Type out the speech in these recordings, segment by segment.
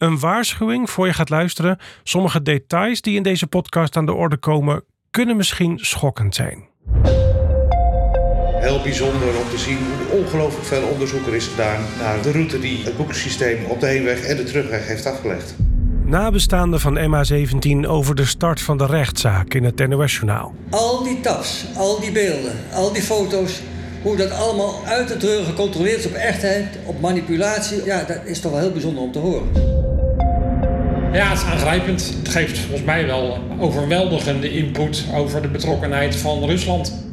Een waarschuwing voor je gaat luisteren. Sommige details die in deze podcast aan de orde komen, kunnen misschien schokkend zijn. Heel bijzonder om te zien hoe ongelooflijk veel onderzoek er is gedaan naar de route die het boekensysteem op de heenweg en de terugweg heeft afgelegd. Nabestaanden van MH17 over de start van de rechtszaak in het NOS-journaal. Al die tabs, al die beelden, al die foto's, hoe dat allemaal uit het reur gecontroleerd is op echtheid, op manipulatie. Ja, dat is toch wel heel bijzonder om te horen. Ja, het is aangrijpend. Het geeft volgens mij wel overweldigende input over de betrokkenheid van Rusland.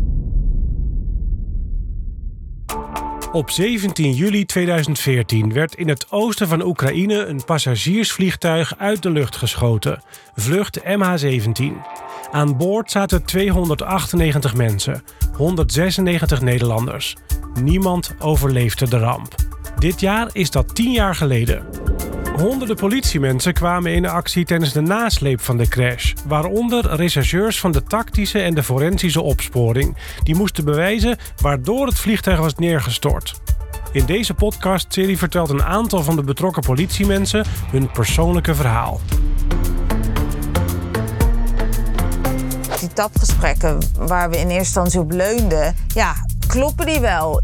Op 17 juli 2014 werd in het oosten van Oekraïne een passagiersvliegtuig uit de lucht geschoten. Vlucht MH17. Aan boord zaten 298 mensen, 196 Nederlanders. Niemand overleefde de ramp. Dit jaar is dat 10 jaar geleden. Honderden politiemensen kwamen in actie tijdens de nasleep van de crash. Waaronder rechercheurs van de tactische en de forensische opsporing. Die moesten bewijzen waardoor het vliegtuig was neergestort. In deze podcastserie vertelt een aantal van de betrokken politiemensen hun persoonlijke verhaal. Die tapgesprekken waar we in eerste instantie op leunden, ja, kloppen die wel?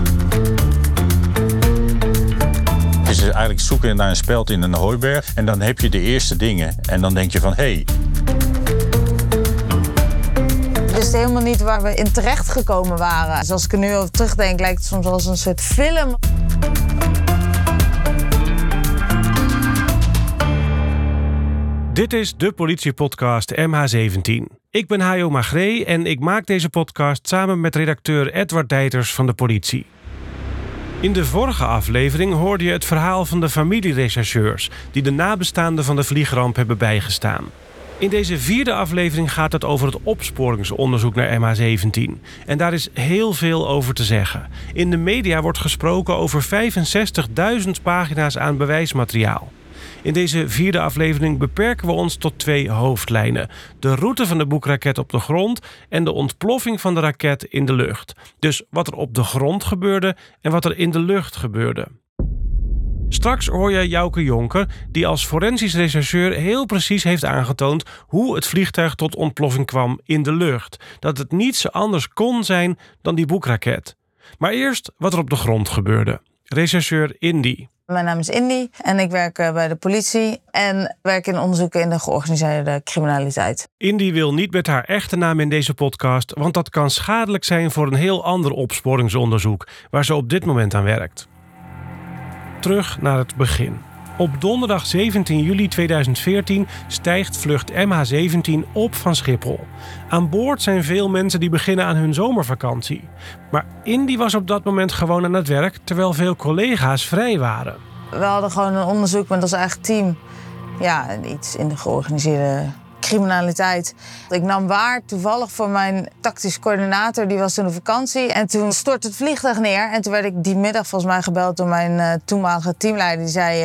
Het is eigenlijk zoeken naar een speld in een hooiberg. En dan heb je de eerste dingen. En dan denk je van, hé. We wisten helemaal niet waar we in terecht gekomen waren. Dus als ik er nu over terugdenk, lijkt het soms als een soort film. Dit is de politiepodcast MH17. Ik ben Hajo Magree en ik maak deze podcast samen met redacteur Edward Dijters van de politie. In de vorige aflevering hoorde je het verhaal van de familierechercheurs die de nabestaanden van de vliegramp hebben bijgestaan. In deze 4e aflevering gaat het over het opsporingsonderzoek naar MH17. En daar is heel veel over te zeggen. In de media wordt gesproken over 65.000 pagina's aan bewijsmateriaal. In deze 4e aflevering beperken we ons tot 2 hoofdlijnen. De route van de boekraket op de grond en de ontploffing van de raket in de lucht. Dus wat er op de grond gebeurde en wat er in de lucht gebeurde. Straks hoor je Jouke Jonker, die als forensisch rechercheur heel precies heeft aangetoond hoe het vliegtuig tot ontploffing kwam in de lucht. Dat het niets anders kon zijn dan die boekraket. Maar eerst wat er op de grond gebeurde. Rechercheur Indy. Mijn naam is Indy en ik werk bij de politie en werk in onderzoeken in de georganiseerde criminaliteit. Indy wil niet met haar echte naam in deze podcast, want dat kan schadelijk zijn voor een heel ander opsporingsonderzoek waar ze op dit moment aan werkt. Terug naar het begin. Op donderdag 17 juli 2014 stijgt vlucht MH17 op van Schiphol. Aan boord zijn veel mensen die beginnen aan hun zomervakantie. Maar Indy was op dat moment gewoon aan het werk, terwijl veel collega's vrij waren. We hadden gewoon een onderzoek met ons eigen team. Ja, iets in de georganiseerde criminaliteit. Ik nam waar toevallig voor mijn tactisch coördinator, die was toen op vakantie. En toen stortte het vliegtuig neer. En toen werd ik die middag volgens mij gebeld door mijn toenmalige teamleider. Die zei,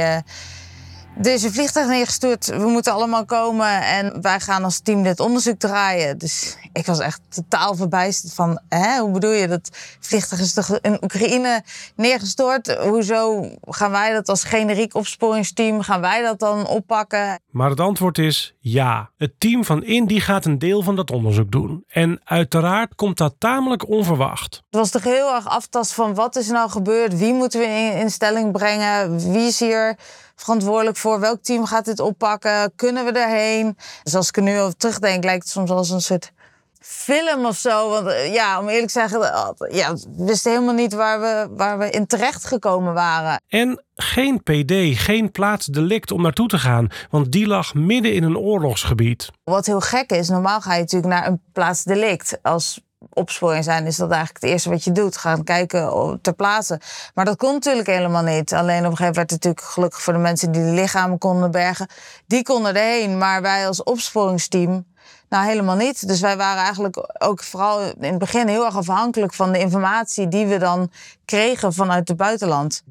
er is een vliegtuig neergestort, we moeten allemaal komen. En wij gaan als team dit onderzoek draaien. Dus ik was echt totaal verbijsterd van, hoe bedoel je? Dat vliegtuig is toch in Oekraïne neergestort? Hoezo gaan wij dat als generiek opsporingsteam, gaan wij dat dan oppakken? Maar het antwoord is ja. Het team van Indy gaat een deel van dat onderzoek doen. En uiteraard komt dat tamelijk onverwacht. Het was toch heel erg aftast van wat is er nou gebeurd? Wie moeten we in stelling brengen? Wie is hier verantwoordelijk voor? Welk team gaat dit oppakken? Kunnen we erheen? Dus als ik er nu over terugdenk, lijkt het soms als een soort film of zo. Want om eerlijk te zeggen, we wisten helemaal niet waar we in terecht gekomen waren. En geen PD, geen plaatsdelict om naartoe te gaan, want die lag midden in een oorlogsgebied. Wat heel gek is, normaal ga je natuurlijk naar een plaatsdelict. Als opsporing zijn is dat eigenlijk het eerste wat je doet. Gaan kijken ter plaatse. Maar dat kon natuurlijk helemaal niet. Alleen op een gegeven moment werd het natuurlijk gelukkig voor de mensen die de lichamen konden bergen. Die konden erheen, maar wij als opsporingsteam nou helemaal niet. Dus wij waren eigenlijk ook vooral in het begin heel erg afhankelijk van de informatie die we dan kregen vanuit het buitenland.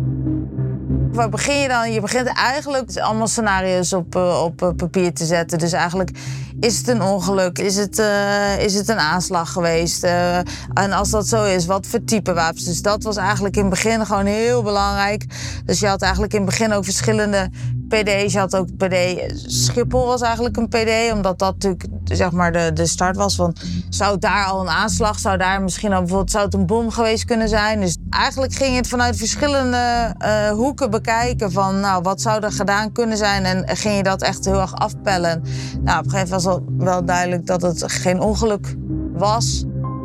Waar begin je dan? Je begint eigenlijk allemaal scenario's op papier te zetten. Dus eigenlijk Is het een ongeluk? Is het een aanslag geweest? En als dat zo is, wat voor type wapens? Dus dat was eigenlijk in het begin gewoon heel belangrijk. Dus je had eigenlijk in het begin ook verschillende PD's. Je had ook PD Schiphol was eigenlijk een PD, omdat dat natuurlijk zeg maar de start was van zou daar al een aanslag, zou daar misschien al bijvoorbeeld zou het een bom geweest kunnen zijn. Dus eigenlijk ging het vanuit verschillende hoeken bekijken van nou wat zou er gedaan kunnen zijn en ging je dat echt heel erg afpellen. Nou, op een gegeven moment was al wel duidelijk dat het geen ongeluk was.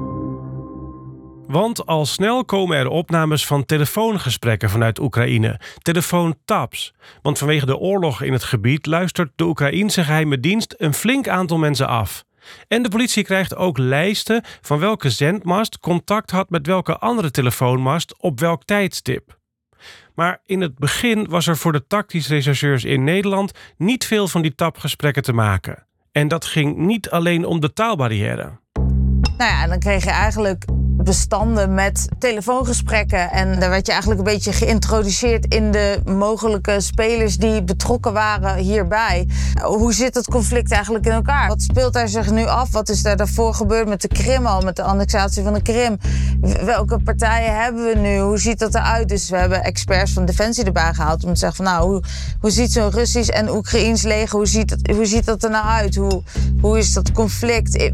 Want al snel komen er opnames van telefoongesprekken vanuit Oekraïne, telefoontaps. Want vanwege de oorlog in het gebied luistert de Oekraïense geheime dienst een flink aantal mensen af. En de politie krijgt ook lijsten van welke zendmast contact had met welke andere telefoonmast op welk tijdstip. Maar in het begin was er voor de tactisch rechercheurs in Nederland niet veel van die tapgesprekken te maken. En dat ging niet alleen om de taalbarrière. Nou ja, dan kreeg je eigenlijk bestanden met telefoongesprekken. En daar werd je eigenlijk een beetje geïntroduceerd in de mogelijke spelers die betrokken waren hierbij. Hoe zit het conflict eigenlijk in elkaar? Wat speelt daar zich nu af? Wat is daar daarvoor gebeurd met de Krim al, met de annexatie van de Krim? Welke partijen hebben we nu? Hoe ziet dat eruit? Dus we hebben experts van Defensie erbij gehaald om te zeggen van nou, hoe ziet zo'n Russisch en Oekraïens leger, hoe ziet dat er nou uit? Hoe is dat conflict?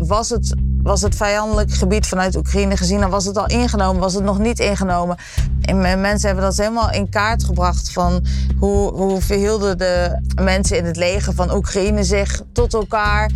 Was het vijandelijk gebied vanuit Oekraïne gezien? Dan was het al ingenomen, was het nog niet ingenomen? En mensen hebben dat helemaal in kaart gebracht van hoe verhielden de mensen in het leger van Oekraïne zich tot elkaar?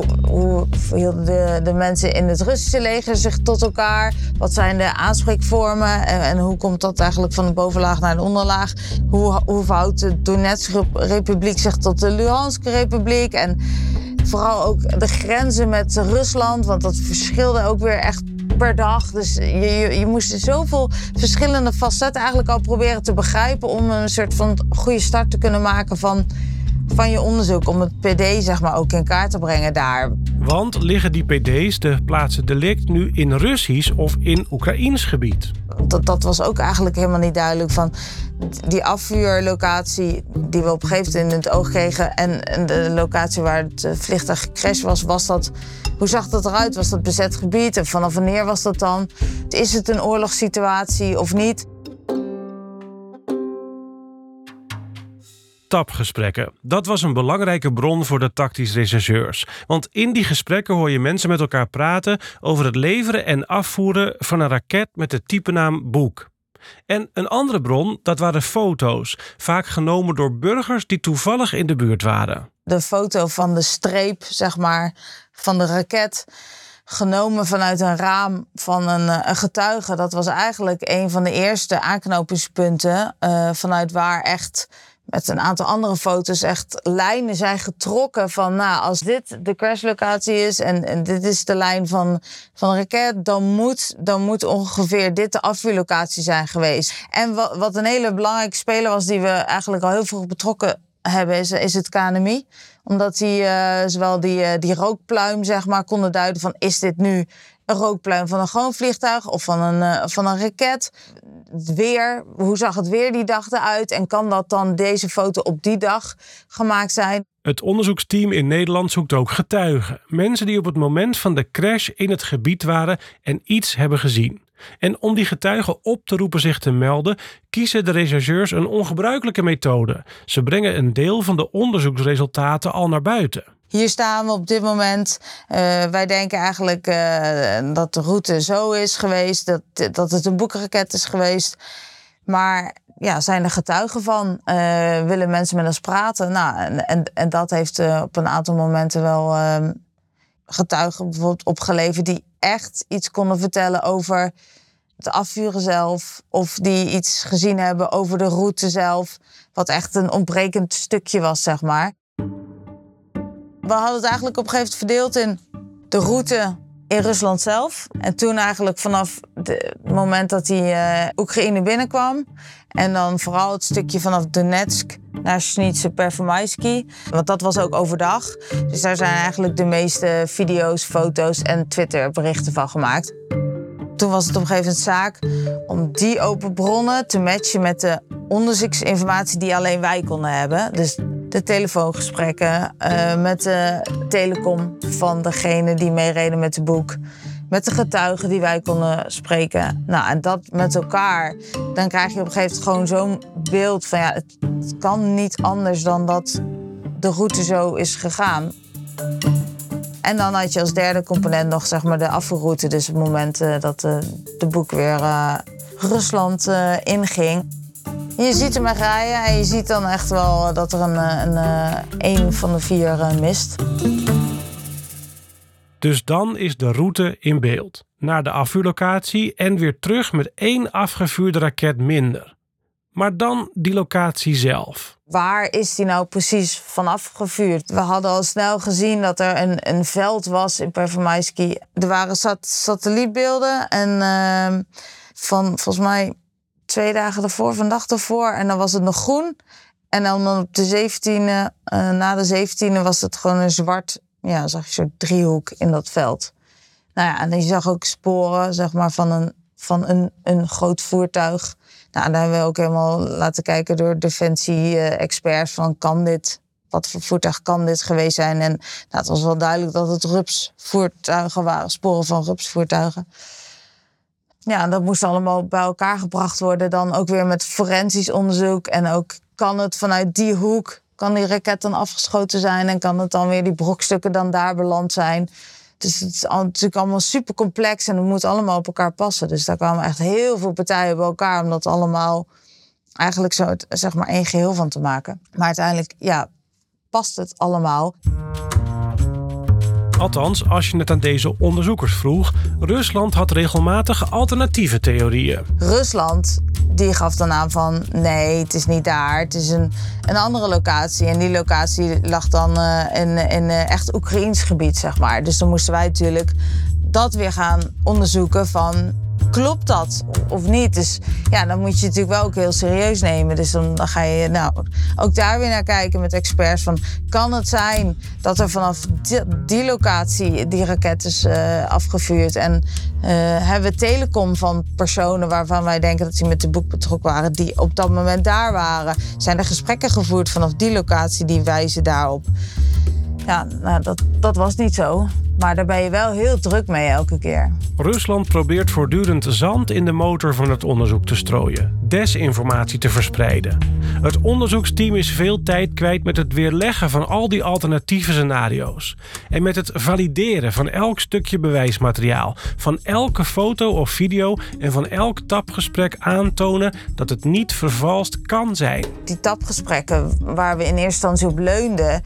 Hoe verhielden de mensen in het Russische leger zich tot elkaar? Wat zijn de aanspreekvormen? En hoe komt dat eigenlijk van de bovenlaag naar de onderlaag? Hoe verhoudt de Donetske Republiek zich tot de Luhanske Republiek? En vooral ook de grenzen met Rusland, want dat verschilde ook weer echt per dag. Dus je moest zoveel verschillende facetten eigenlijk al proberen te begrijpen om een soort van goede start te kunnen maken van je onderzoek. Om het PD zeg maar ook in kaart te brengen daar. Want liggen die PD's, de plaatsen delict, nu in Russisch of in Oekraïens gebied? Dat was ook eigenlijk helemaal niet duidelijk van die afvuurlocatie die we op een gegeven moment in het oog kregen en de locatie waar het vliegtuig gecrashed was dat, hoe zag dat eruit? Was dat bezet gebied? En vanaf wanneer was dat dan? Is het een oorlogssituatie of niet? Tapgesprekken. Dat was een belangrijke bron voor de tactisch rechercheurs. Want in die gesprekken hoor je mensen met elkaar praten over het leveren en afvoeren van een raket met de typenaam Buk. En een andere bron, dat waren foto's, vaak genomen door burgers die toevallig in de buurt waren. De foto van de streep, zeg maar, van de raket, genomen vanuit een raam van een getuige. Dat was eigenlijk een van de eerste aanknopingspunten vanuit waar echt met een aantal andere foto's echt lijnen zijn getrokken van nou, als dit de crashlocatie is en dit is de lijn van een raket, dan moet ongeveer dit de afvuurlocatie zijn geweest. En wat een hele belangrijke speler was die we eigenlijk al heel vroeg betrokken hebben, is het KNMI. Omdat die zowel die rookpluim zeg maar konden duiden van is dit nu een rookpluim van een gewoon vliegtuig of van een raket. Het weer, hoe zag het weer die dag eruit? En kan dat dan deze foto op die dag gemaakt zijn? Het onderzoeksteam in Nederland zoekt ook getuigen. Mensen die op het moment van de crash in het gebied waren en iets hebben gezien. En om die getuigen op te roepen zich te melden, kiezen de rechercheurs een ongebruikelijke methode. Ze brengen een deel van de onderzoeksresultaten al naar buiten. Hier staan we op dit moment. Wij denken eigenlijk dat de route zo is geweest, dat het een Buk-raket is geweest. Maar ja, zijn er getuigen van? Willen mensen met ons praten? Nou, en dat heeft op een aantal momenten wel getuigen bijvoorbeeld opgeleverd die echt iets konden vertellen over het afvuren zelf. Of die iets gezien hebben over de route zelf. Wat echt een ontbrekend stukje was, zeg maar. We hadden het eigenlijk op een gegeven moment verdeeld in de route in Rusland zelf. En toen eigenlijk vanaf het moment dat die Oekraïne binnenkwam. En dan vooral het stukje vanaf Donetsk naar Snitse-Performaisky. Want dat was ook overdag. Dus daar zijn eigenlijk de meeste video's, foto's en Twitterberichten van gemaakt. Toen was het op een gegeven moment zaak om die open bronnen te matchen met de onderzoeksinformatie die alleen wij konden hebben. Dus de telefoongesprekken met de telecom van degene die meereden met de boek. Met de getuigen die wij konden spreken. Nou, en dat met elkaar. Dan krijg je op een gegeven moment gewoon zo'n beeld van... het kan niet anders dan dat de route zo is gegaan. En dan had je als derde component nog zeg maar de afvoerroute. Dus het moment dat de boek weer Rusland inging. Je ziet hem echt rijden en je ziet dan echt wel dat er een van de 4 mist. Dus dan is de route in beeld. Naar de afvuurlocatie en weer terug met 1 afgevuurde raket minder. Maar dan die locatie zelf. Waar is die nou precies vanaf gevuurd? We hadden al snel gezien dat er een veld was in Pervomayski. Er waren satellietbeelden en van volgens mij 2 dagen ervoor, van dag ervoor. En dan was het nog groen. En dan op de 17e, na de 17e was het gewoon een zwart... Ja, zag je zo'n driehoek in dat veld. Nou ja, en je zag ook sporen zeg maar, van een groot voertuig. Nou, daar hebben we ook helemaal laten kijken door defensie-experts van wat voor voertuig kan dit geweest zijn. En het was wel duidelijk dat het rupsvoertuigen waren, sporen van rupsvoertuigen. Ja, en dat moest allemaal bij elkaar gebracht worden. Dan ook weer met forensisch onderzoek. En ook kan het vanuit die hoek... Kan die raket dan afgeschoten zijn en kan het dan weer die brokstukken dan daar beland zijn. Dus het is natuurlijk allemaal super complex en het moet allemaal op elkaar passen. Dus daar kwamen echt heel veel partijen bij elkaar om dat allemaal eigenlijk zo zeg maar 1 geheel van te maken. Maar uiteindelijk, past het allemaal. Althans, als je het aan deze onderzoekers vroeg, Rusland had regelmatig alternatieve theorieën. Rusland die gaf dan aan van nee, het is niet daar. Het is een andere locatie. En die locatie lag dan in echt Oekraïens gebied, zeg maar. Dus dan moesten wij natuurlijk dat weer gaan onderzoeken van... Klopt dat of niet? Dus dan moet je het natuurlijk wel ook heel serieus nemen. Dus dan ga je ook daar weer naar kijken met experts. Van, kan het zijn dat er vanaf die locatie die raket is afgevuurd? En hebben we telecom van personen waarvan wij denken dat ze met de boek betrokken waren... die op dat moment daar waren? Zijn er gesprekken gevoerd vanaf die locatie die wijzen daarop? Ja, dat was niet zo. Maar daar ben je wel heel druk mee elke keer. Rusland probeert voortdurend zand in de motor van het onderzoek te strooien. Desinformatie te verspreiden. Het onderzoeksteam is veel tijd kwijt met het weerleggen van al die alternatieve scenario's. En met het valideren van elk stukje bewijsmateriaal. Van elke foto of video en van elk tapgesprek aantonen dat het niet vervalst kan zijn. Die tapgesprekken waar we in eerste instantie op leunden...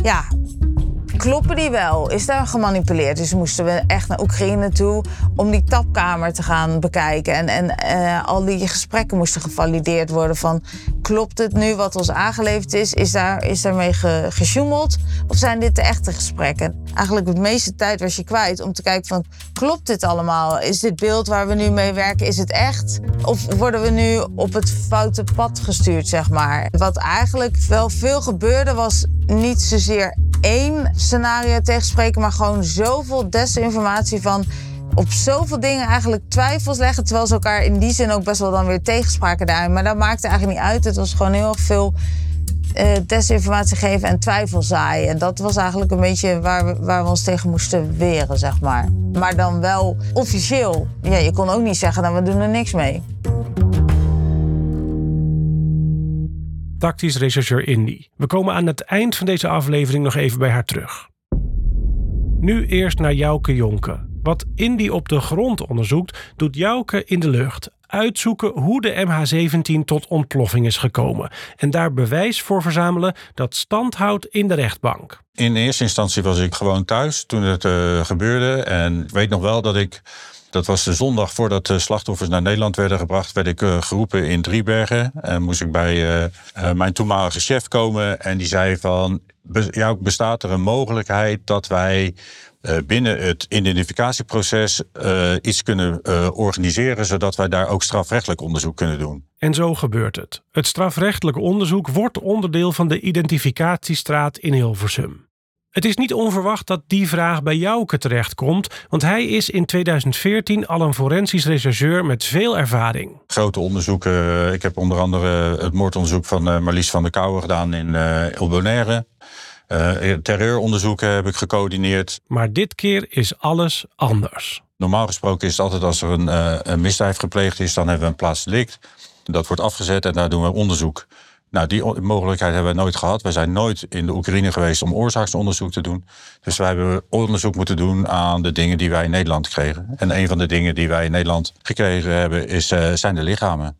Kloppen die wel? Is daar gemanipuleerd? Dus moesten we echt naar Oekraïne toe om die tapkamer te gaan bekijken. En al die gesprekken moesten gevalideerd worden van... Klopt het nu wat ons aangeleverd is? Is daarmee gesjoemeld? Of zijn dit de echte gesprekken? Eigenlijk de meeste tijd was je kwijt om te kijken van... Klopt dit allemaal? Is dit beeld waar we nu mee werken, is het echt? Of worden we nu op het foute pad gestuurd, zeg maar? Wat eigenlijk wel veel gebeurde was niet zozeer 1 scenario tegenspreken... maar gewoon zoveel desinformatie van... op zoveel dingen eigenlijk twijfels leggen... terwijl ze elkaar in die zin ook best wel dan weer tegenspraken daarin. Maar dat maakte eigenlijk niet uit. Het was gewoon heel erg veel desinformatie geven en twijfel zaaien. En dat was eigenlijk een beetje waar we ons tegen moesten weren, zeg maar. Maar dan wel officieel. Ja, je kon ook niet zeggen, we doen er niks mee. Tactisch rechercheur Indy. We komen aan het eind van deze aflevering nog even bij haar terug. Nu eerst naar Jouke Jonke. Wat Indy op de grond onderzoekt, doet Jouke in de lucht. Uitzoeken hoe de MH17 tot ontploffing is gekomen. En daar bewijs voor verzamelen dat stand houdt in de rechtbank. In eerste instantie was ik gewoon thuis toen het gebeurde. En ik weet nog wel dat was de zondag voordat de slachtoffers naar Nederland werden gebracht... werd ik geroepen in Driebergen. En moest ik bij mijn toenmalige chef komen. En die zei van, bestaat er een mogelijkheid dat wij... binnen het identificatieproces iets kunnen organiseren... zodat wij daar ook strafrechtelijk onderzoek kunnen doen. En zo gebeurt het. Het strafrechtelijk onderzoek wordt onderdeel van de identificatiestraat in Hilversum. Het is niet onverwacht dat die vraag bij Jouke terechtkomt, want hij is in 2014 al een forensisch rechercheur met veel ervaring. Grote onderzoeken. Ik heb onder andere het moordonderzoek van Marlies van der Kouwen gedaan in Bonaire. Terreuronderzoeken heb ik gecoördineerd. Maar dit keer is alles anders. Normaal gesproken is het altijd als er een misdrijf gepleegd is, dan hebben we een plaatsdelict. Dat wordt afgezet en daar doen we onderzoek. Nou, die mogelijkheid hebben we nooit gehad. We zijn nooit in de Oekraïne geweest om oorzaksonderzoek te doen. Dus wij hebben onderzoek moeten doen aan de dingen die wij in Nederland kregen. En een van de dingen die wij in Nederland gekregen hebben zijn de lichamen.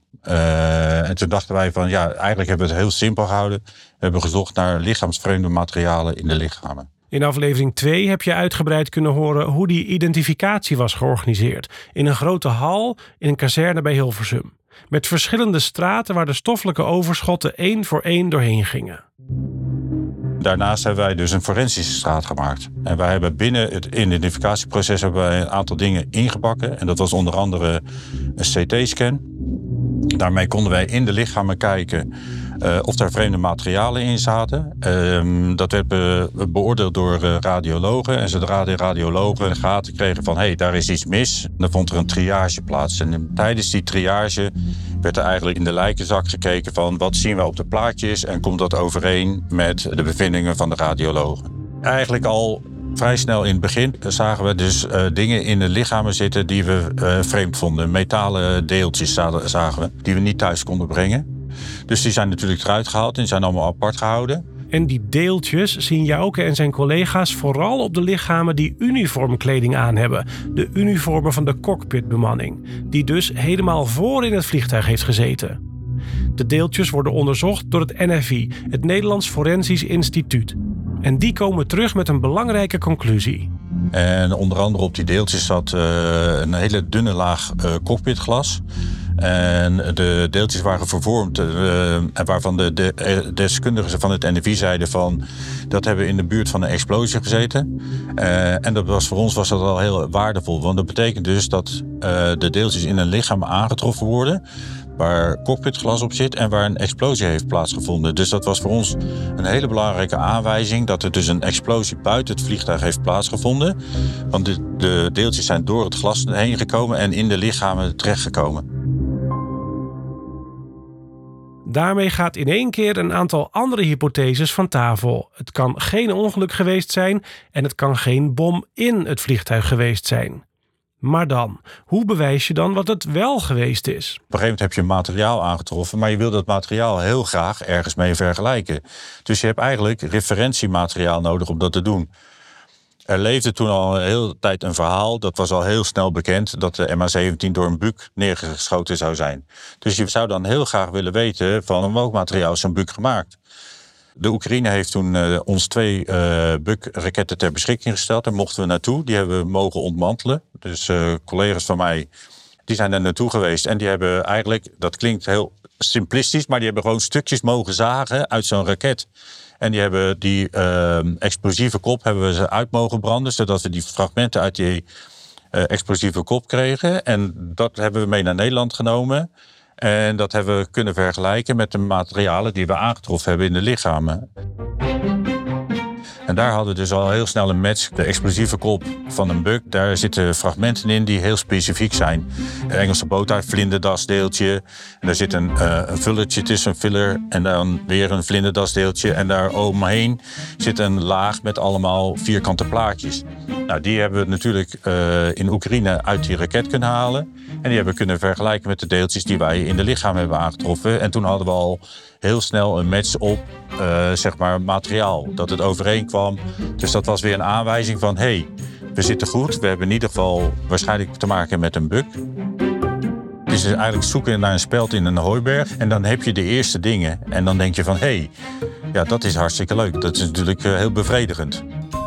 En toen dachten wij van eigenlijk hebben we het heel simpel gehouden. We hebben gezocht naar lichaamsvreemde materialen in de lichamen. In aflevering 2 heb je uitgebreid kunnen horen hoe die identificatie was georganiseerd. In een grote hal in een kazerne bij Hilversum. Met verschillende straten waar de stoffelijke overschotten 1 voor 1 doorheen gingen. Daarnaast hebben wij dus een forensische straat gemaakt. En wij hebben binnen het identificatieproces een aantal dingen ingebakken. En dat was onder andere een CT-scan. Daarmee konden wij in de lichamen kijken of daar vreemde materialen in zaten. Dat werd beoordeeld door radiologen. En zodra de radiologen de gaten kregen van daar is iets mis, dan vond er een triage plaats. En tijdens die triage werd er eigenlijk in de lijkenzak gekeken van wat zien we op de plaatjes en komt dat overeen met de bevindingen van de radiologen. Eigenlijk al vrij snel in het begin zagen we dus dingen in de lichamen zitten die we vreemd vonden. Metalen deeltjes zagen we, die we niet thuis konden brengen. Dus die zijn natuurlijk eruit gehaald en die zijn allemaal apart gehouden. En die deeltjes zien Jouke en zijn collega's vooral op de lichamen die uniformkleding aan hebben. De uniformen van de cockpitbemanning, die dus helemaal voor in het vliegtuig heeft gezeten. De deeltjes worden onderzocht door het NFI, het Nederlands Forensisch Instituut. En die komen terug met een belangrijke conclusie. En onder andere op die deeltjes zat een hele dunne laag cockpitglas. En de deeltjes waren vervormd en waarvan de deskundigen van het NFI zeiden van dat hebben in de buurt van een explosie gezeten. En voor ons was dat al heel waardevol, want dat betekent dus dat de deeltjes in een lichaam aangetroffen worden waar cockpitglas op zit en waar een explosie heeft plaatsgevonden. Dus dat was voor ons een hele belangrijke aanwijzing dat er dus een explosie buiten het vliegtuig heeft plaatsgevonden. Want de deeltjes zijn door het glas heen gekomen en in de lichamen terechtgekomen. Daarmee gaat in één keer een aantal andere hypotheses van tafel. Het kan geen ongeluk geweest zijn en het kan geen bom in het vliegtuig geweest zijn. Maar dan, hoe bewijs je dan wat het wel geweest is? Op een gegeven moment heb je materiaal aangetroffen, maar je wil dat materiaal heel graag ergens mee vergelijken. Dus je hebt eigenlijk referentiemateriaal nodig om dat te doen. Er leefde toen al een hele tijd een verhaal, dat was al heel snel bekend, dat de MH17 door een buk neergeschoten zou zijn. Dus je zou dan heel graag willen weten van welk materiaal is zo'n buk gemaakt. De Oekraïne heeft toen ons 2 Buk-raketten ter beschikking gesteld. Daar mochten we naartoe. Die hebben we mogen ontmantelen. Dus collega's van mij die zijn daar naartoe geweest. En die hebben eigenlijk, dat klinkt heel simplistisch, maar die hebben gewoon stukjes mogen zagen uit zo'n raket. En die hebben die explosieve kop hebben we ze uit mogen branden, zodat we die fragmenten uit die explosieve kop kregen. En dat hebben we mee naar Nederland genomen. En dat hebben we kunnen vergelijken met de materialen die we aangetroffen hebben in de lichamen. En daar hadden we dus al heel snel een match. De explosieve kop van een buk, daar zitten fragmenten in die heel specifiek zijn. Een Engelse boothaar, vlinderdasdeeltje. En daar zit een vullertje tussen, een filler. En dan weer een vlinderdasdeeltje. En daar omheen zit een laag met allemaal vierkante plaatjes. Nou, die hebben we natuurlijk in Oekraïne uit die raket kunnen halen. En die hebben we kunnen vergelijken met de deeltjes die wij in de lichaam hebben aangetroffen. En toen hadden we al heel snel een match op zeg maar materiaal, dat het overeenkwam. Dus dat was weer een aanwijzing van we zitten goed. We hebben in ieder geval waarschijnlijk te maken met een buk. Het is eigenlijk zoeken naar een speld in een hooiberg. En dan heb je de eerste dingen. En dan denk je van dat is hartstikke leuk. Dat is natuurlijk heel bevredigend.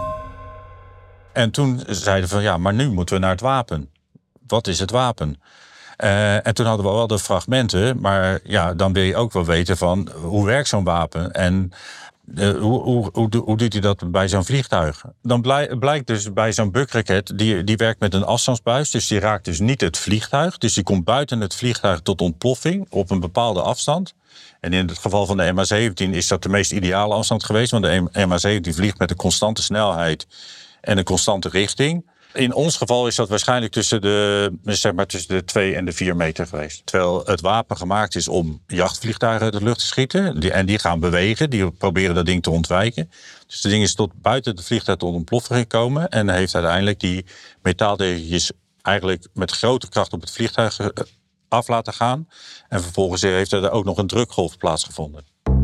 En toen zeiden we van maar nu moeten we naar het wapen. Wat is het wapen? En toen hadden we wel de fragmenten, maar dan wil je ook wel weten van hoe werkt zo'n wapen. En Hoe doet hij dat bij zo'n vliegtuig? Dan blijkt dus bij zo'n bukraket, die werkt met een afstandsbuis. Dus die raakt dus niet het vliegtuig. Dus die komt buiten het vliegtuig tot ontploffing op een bepaalde afstand. En in het geval van de MH17 is dat de meest ideale afstand geweest. Want de MH17 vliegt met een constante snelheid en een constante richting. In ons geval is dat waarschijnlijk tussen de 2 en de 4 meter geweest. Terwijl het wapen gemaakt is om jachtvliegtuigen uit de lucht te schieten. En die gaan bewegen, die proberen dat ding te ontwijken. Dus het ding is tot buiten het vliegtuig tot ontploffing gekomen. En heeft uiteindelijk die metaaldeeltjes eigenlijk met grote kracht op het vliegtuig af laten gaan. En vervolgens heeft er ook nog een drukgolf plaatsgevonden.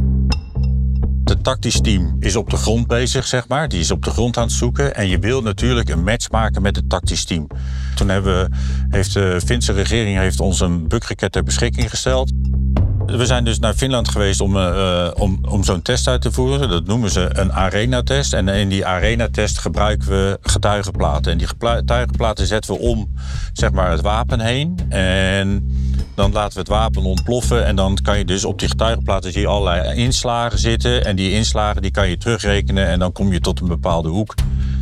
Het tactisch team is op de grond bezig, zeg maar. Die is op de grond aan het zoeken. En je wil natuurlijk een match maken met het tactisch team. Toen heeft de Finse regering ons een bukraket ter beschikking gesteld. We zijn dus naar Finland geweest om zo'n test uit te voeren. Dat noemen ze een arena-test. En in die arena-test gebruiken we getuigenplaten. En die getuigenplaten zetten we om, zeg maar, het wapen heen. En dan laten we het wapen ontploffen. En dan kan je dus op die getuigenplaten zie je allerlei inslagen zitten. En die inslagen die kan je terugrekenen. En dan kom je tot een bepaalde hoek.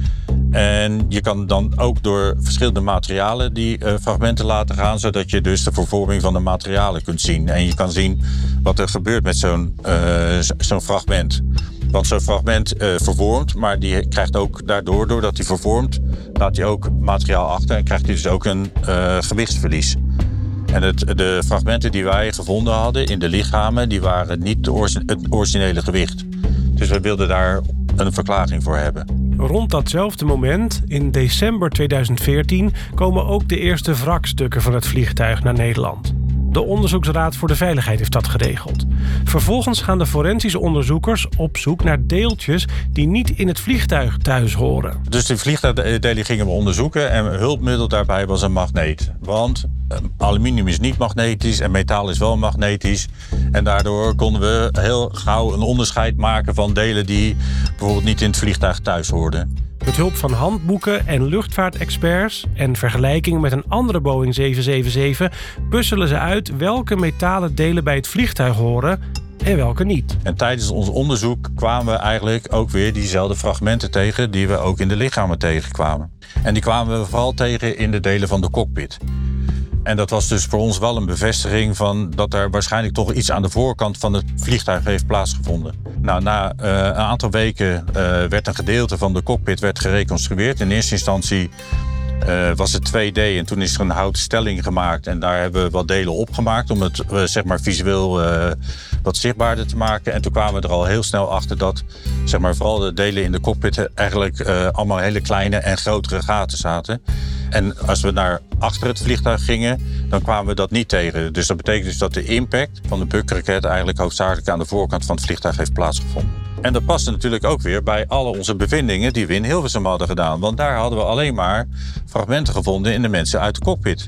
En je kan dan ook door verschillende materialen die fragmenten laten gaan, zodat je dus de vervorming van de materialen kunt zien. En je kan zien wat er gebeurt met zo'n fragment. Want zo'n fragment vervormt, maar die krijgt ook daardoor, doordat hij vervormt, laat hij ook materiaal achter en krijgt hij dus ook een gewichtsverlies. En de fragmenten die wij gevonden hadden in de lichamen, die waren niet het originele gewicht. Dus we wilden daar een verklaring voor hebben. Rond datzelfde moment, in december 2014, komen ook de eerste wrakstukken van het vliegtuig naar Nederland. De Onderzoeksraad voor de Veiligheid heeft dat geregeld. Vervolgens gaan de forensische onderzoekers op zoek naar deeltjes die niet in het vliegtuig thuis horen. Dus die vliegtuigdelen gingen we onderzoeken en hulpmiddel daarbij was een magneet. Want aluminium is niet magnetisch en metaal is wel magnetisch. En daardoor konden we heel gauw een onderscheid maken van delen die bijvoorbeeld niet in het vliegtuig thuis hoorden. Met hulp van handboeken en luchtvaartexperts en vergelijking met een andere Boeing 777 puzzelen ze uit welke metalen delen bij het vliegtuig horen en welke niet. En tijdens ons onderzoek kwamen we eigenlijk ook weer diezelfde fragmenten tegen die we ook in de lichamen tegenkwamen. En die kwamen we vooral tegen in de delen van de cockpit. En dat was dus voor ons wel een bevestiging van dat er waarschijnlijk toch iets aan de voorkant van het vliegtuig heeft plaatsgevonden. Nou, na een aantal weken werd een gedeelte van de cockpit gereconstrueerd. In eerste instantie was het 2D en toen is er een houten stelling gemaakt. En daar hebben we wat delen opgemaakt om het zeg maar visueel wat zichtbaarder te maken. En toen kwamen we er al heel snel achter dat zeg maar, vooral de delen in de cockpit eigenlijk allemaal hele kleine en grotere gaten zaten. En als we naar achter het vliegtuig gingen, dan kwamen we dat niet tegen. Dus dat betekent dus dat de impact van de bukraket eigenlijk hoofdzakelijk aan de voorkant van het vliegtuig heeft plaatsgevonden. En dat paste natuurlijk ook weer bij alle onze bevindingen die we in Hilversum hadden gedaan. Want daar hadden we alleen maar fragmenten gevonden in de mensen uit de cockpit.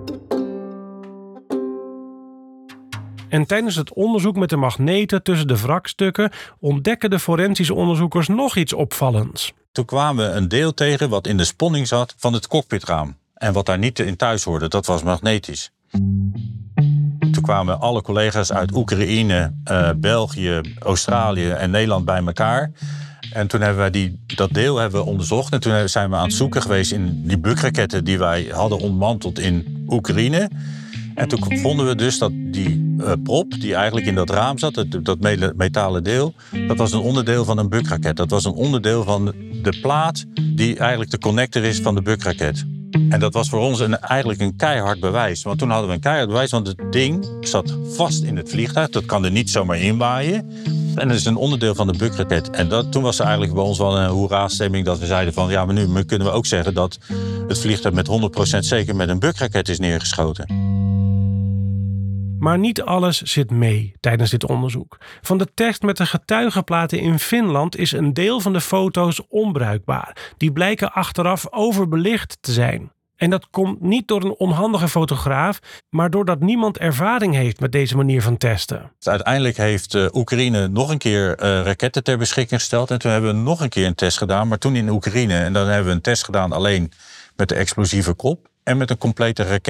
En tijdens het onderzoek met de magneten tussen de wrakstukken ontdekken de forensische onderzoekers nog iets opvallends. Toen kwamen we een deel tegen wat in de sponning zat van het cockpitraam. En wat daar niet in thuis hoorde, dat was magnetisch. Toen kwamen alle collega's uit Oekraïne, België, Australië en Nederland bij elkaar. En toen hebben wij dat deel onderzocht. En toen zijn we aan het zoeken geweest in die bukraketten die wij hadden ontmanteld in Oekraïne. En toen vonden we dus dat die prop die eigenlijk in dat raam zat, dat metalen deel, dat was een onderdeel van een bukraket. Dat was een onderdeel van de plaat die eigenlijk de connector is van de bukraket. En dat was voor ons eigenlijk een keihard bewijs. Want toen hadden we een keihard bewijs, want het ding zat vast in het vliegtuig. Dat kan er niet zomaar inwaaien. En dat is een onderdeel van de bukraket. En toen was er eigenlijk bij ons wel een hoera-stemming dat we zeiden van ja, maar nu kunnen we ook zeggen dat het vliegtuig met 100% zeker met een bukraket is neergeschoten. Maar niet alles zit mee tijdens dit onderzoek. Van de test met de getuigenplaten in Finland is een deel van de foto's onbruikbaar. Die blijken achteraf overbelicht te zijn. En dat komt niet door een onhandige fotograaf, maar doordat niemand ervaring heeft met deze manier van testen. Uiteindelijk heeft Oekraïne nog een keer raketten ter beschikking gesteld. En toen hebben we nog een keer een test gedaan, maar toen in Oekraïne. En dan hebben we een test gedaan alleen met de explosieve kop en met een complete raket.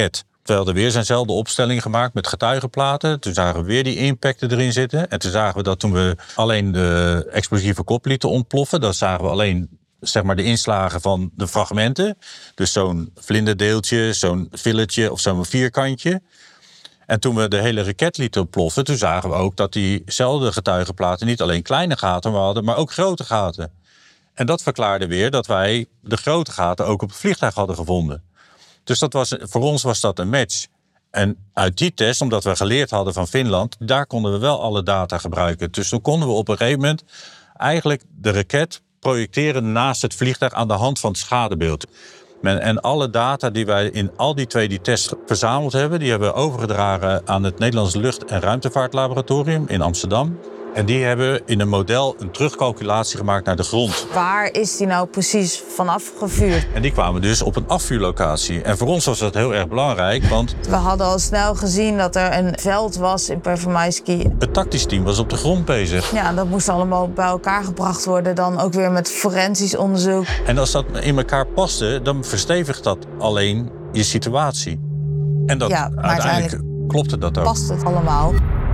We hadden weer zijnzelfde opstelling gemaakt met getuigenplaten. Toen zagen we weer die impacten erin zitten. En toen zagen we dat toen we alleen de explosieve kop lieten ontploffen, dan zagen we alleen zeg maar de inslagen van de fragmenten. Dus zo'n vlinderdeeltje, zo'n filletje of zo'n vierkantje. En toen we de hele raket lieten ontploffen, toen zagen we ook dat diezelfde getuigenplaten niet alleen kleine gaten hadden, maar ook grote gaten. En dat verklaarde weer dat wij de grote gaten ook op het vliegtuig hadden gevonden. Dus voor ons was dat een match. En uit die test, omdat we geleerd hadden van Finland, daar konden we wel alle data gebruiken. Dus toen konden we op een gegeven moment eigenlijk de raket projecteren naast het vliegtuig aan de hand van het schadebeeld. En alle data die wij in al die tests verzameld hebben, die hebben we overgedragen aan het Nederlands Lucht- en Ruimtevaartlaboratorium in Amsterdam. En die hebben in een model een terugcalculatie gemaakt naar de grond. Waar is die nou precies vanaf gevuurd? En die kwamen dus op een afvuurlocatie. En voor ons was dat heel erg belangrijk, want We hadden al snel gezien dat er een veld was in Pervomaiski. het tactisch team was op de grond bezig. Ja, dat moest allemaal bij elkaar gebracht worden. Dan ook weer met forensisch onderzoek. En als dat in elkaar paste, dan verstevigt dat alleen je situatie. En dat Ja, maar uiteindelijk klopte dat ook. Past het allemaal?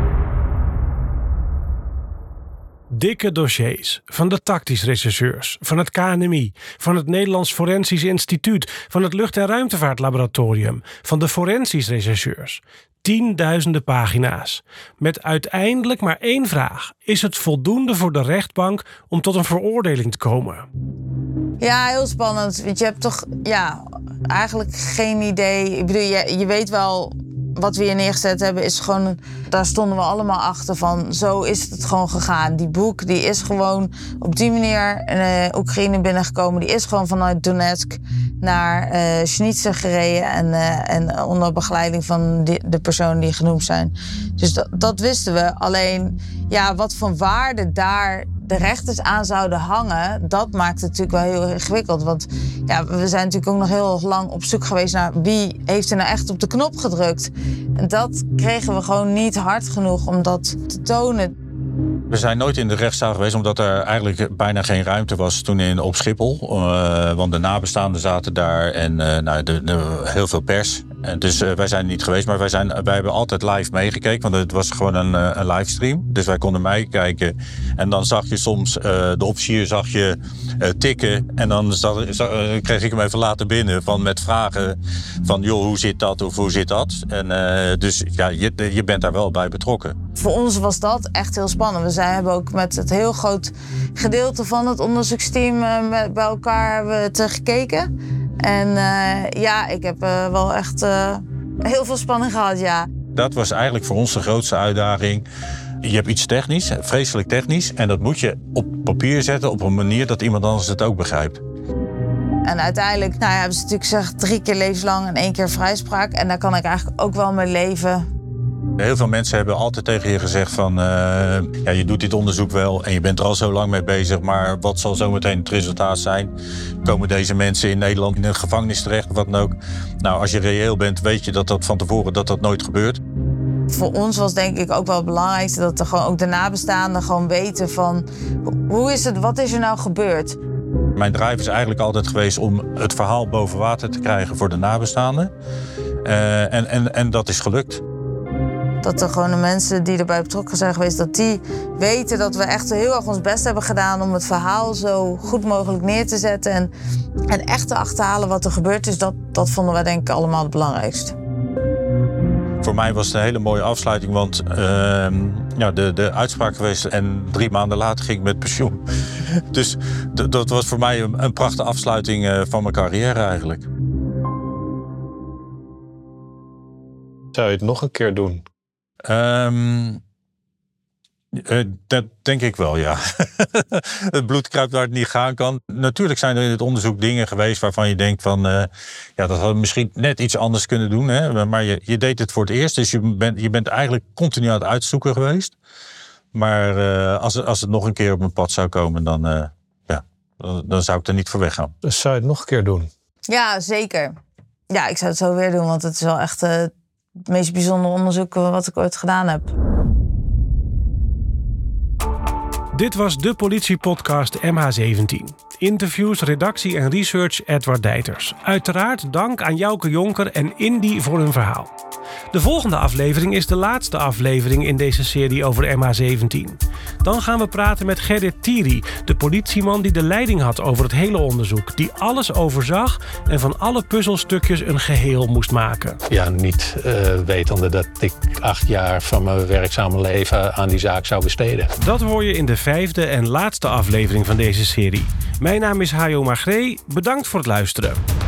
Dikke dossiers van de tactisch rechercheurs, van het KNMI, van het Nederlands Forensisch Instituut, van het Lucht- en Ruimtevaartlaboratorium, van de forensisch rechercheurs. 10.000 pagina's. Met uiteindelijk maar één vraag. Is het voldoende voor de rechtbank om tot een veroordeling te komen? Ja, heel spannend. Want je hebt toch eigenlijk geen idee. Ik bedoel, je weet wel wat we hier neergezet hebben is gewoon, daar stonden we allemaal achter van, zo is het gewoon gegaan. Die boek, die is gewoon op die manier Oekraïne binnengekomen. Die is gewoon vanuit Donetsk naar Schnittse gereden en onder begeleiding van de personen die genoemd zijn. Dus dat wisten we. Alleen, ja, wat voor waarde daar de rechters aan zouden hangen, dat maakt het natuurlijk wel heel ingewikkeld. Want ja, we zijn natuurlijk ook nog heel lang op zoek geweest naar wie heeft er nou echt op de knop gedrukt. En dat kregen we gewoon niet hard genoeg om dat te tonen. We zijn nooit in de rechtszaal geweest, omdat er eigenlijk bijna geen ruimte was toen op Schiphol. Want de nabestaanden zaten daar en heel veel pers. En dus wij zijn er niet geweest, maar wij hebben altijd live meegekeken. Want het was gewoon een livestream. Dus wij konden meekijken. En dan zag je soms de officier tikken. En dan kreeg ik hem even later binnen met vragen van, joh, hoe zit dat of hoe zit dat? En dus ja, je bent daar wel bij betrokken. Voor ons was dat echt heel spannend. We hebben ook met het heel groot gedeelte van het onderzoeksteam bij elkaar hebben het gekeken. En ik heb wel echt heel veel spanning gehad, ja. Dat was eigenlijk voor ons de grootste uitdaging. Je hebt iets technisch, vreselijk technisch, en dat moet je op papier zetten op een manier dat iemand anders het ook begrijpt. En uiteindelijk hebben ze natuurlijk gezegd 3 keer levenslang en 1 keer vrijspraak. En daar kan ik eigenlijk ook wel mee leven. Heel veel mensen hebben altijd tegen je gezegd van, je doet dit onderzoek wel en je bent er al zo lang mee bezig, maar wat zal zometeen het resultaat zijn? Komen deze mensen in Nederland in een gevangenis terecht of wat dan ook? Nou, als je reëel bent, weet je dat van tevoren dat nooit gebeurt. Voor ons was denk ik ook wel het belangrijkste dat er gewoon ook de nabestaanden gewoon weten van, hoe is het, wat is er nou gebeurd? Mijn drive is eigenlijk altijd geweest om het verhaal boven water te krijgen voor de nabestaanden. En dat is gelukt. Dat er gewoon de mensen die erbij betrokken zijn geweest, dat die weten dat we echt heel erg ons best hebben gedaan om het verhaal zo goed mogelijk neer te zetten en echt te achterhalen wat er gebeurd is. Dat vonden wij denk ik allemaal het belangrijkste. Voor mij was het een hele mooie afsluiting, want de uitspraak geweest en 3 maanden later ging ik met pensioen. Dus dat was voor mij een prachtige afsluiting van mijn carrière eigenlijk. Zou je het nog een keer doen? Dat denk ik wel, ja. Het bloed kruipt waar het niet gaan kan. Natuurlijk zijn er in het onderzoek dingen geweest waarvan je denkt van, dat hadden we misschien net iets anders kunnen doen. Hè? Maar je deed het voor het eerst, dus je bent eigenlijk continu aan het uitzoeken geweest. Maar als het nog een keer op mijn pad zou komen, dan zou ik er niet voor weggaan. Dus zou je het nog een keer doen? Ja, zeker. Ja, ik zou het zo weer doen, want het is wel echt het meest bijzondere onderzoek wat ik ooit gedaan heb. Dit was de politiepodcast MH17. Interviews, redactie en research Edward Deijters. Uiteraard dank aan Jouke Jonker en Indy voor hun verhaal. De volgende aflevering is de laatste aflevering in deze serie over MH17. Dan gaan we praten met Gerrit Thierry, de politieman die de leiding had over het hele onderzoek. Die alles overzag en van alle puzzelstukjes een geheel moest maken. Ja, niet wetende dat ik 8 jaar van mijn werkzame leven aan die zaak zou besteden. Dat hoor je in de 5e en laatste aflevering van deze serie. Mijn naam is Hayo Magree. Bedankt voor het luisteren.